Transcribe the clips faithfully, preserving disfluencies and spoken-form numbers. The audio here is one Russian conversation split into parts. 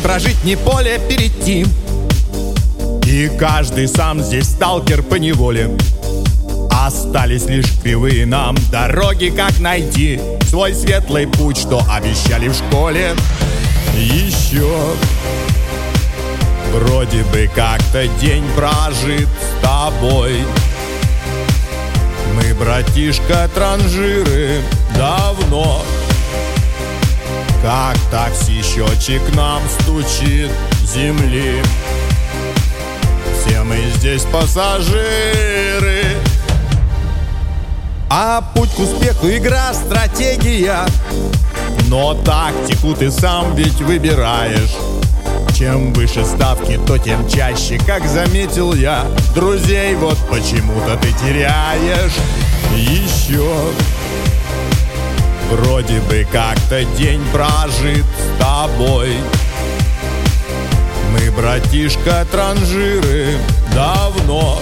прожить, ни поле перейти. И каждый сам здесь сталкер по неволе. Остались лишь кривые нам дороги, как найти свой светлый путь, что обещали в школе. Еще вроде бы как-то день прожит с тобой. Мы, братишка, транжиры, давно. Как такси-счетчик нам стучит с земли. Все мы здесь пассажиры. А путь к успеху — игра, стратегия. Но тактику ты сам ведь выбираешь. Чем выше ставки, то тем чаще, как заметил я, друзей вот почему-то ты теряешь. Еще вроде бы как-то день прожит с тобой. Мы, братишка, транжиры, давно.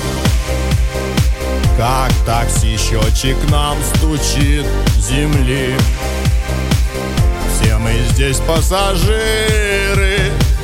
Как такси-счетчик нам стучит с земли. Все мы здесь пассажиры.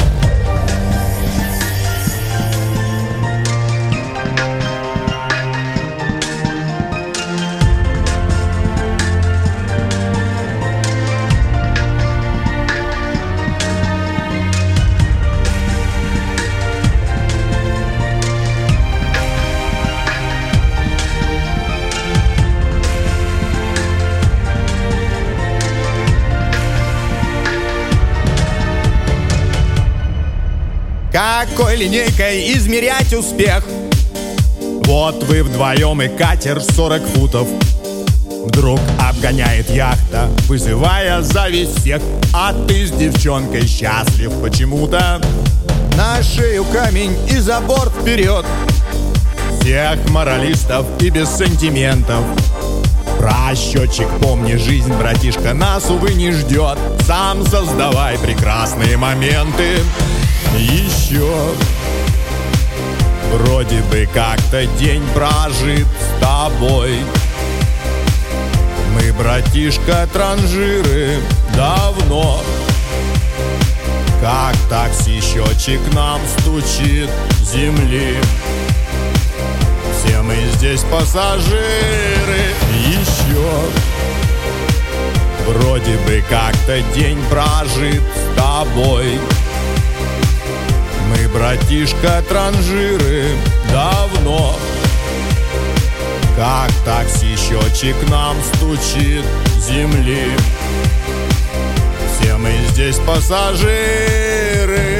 Какой линейкой измерять успех? Вот вы вдвоем и катер сорок футов. Вдруг обгоняет яхта, вызывая зависть всех. А ты с девчонкой счастлив почему-то. На шею камень и за борт вперед. Всех моралистов и без сантиментов. Про счетчик помни, жизнь, братишка, нас, увы, не ждет. Сам создавай прекрасные моменты. Еще вроде бы как-то день прожит с тобой. Мы, братишка, транжиры, давно. Как такси-счетчик нам стучит с земли. Все мы здесь пассажиры. Еще вроде бы как-то день прожит с тобой. Мы, братишка, транжиры, давно. Как такси-счетчик нам стучит с земли. Все мы здесь пассажиры.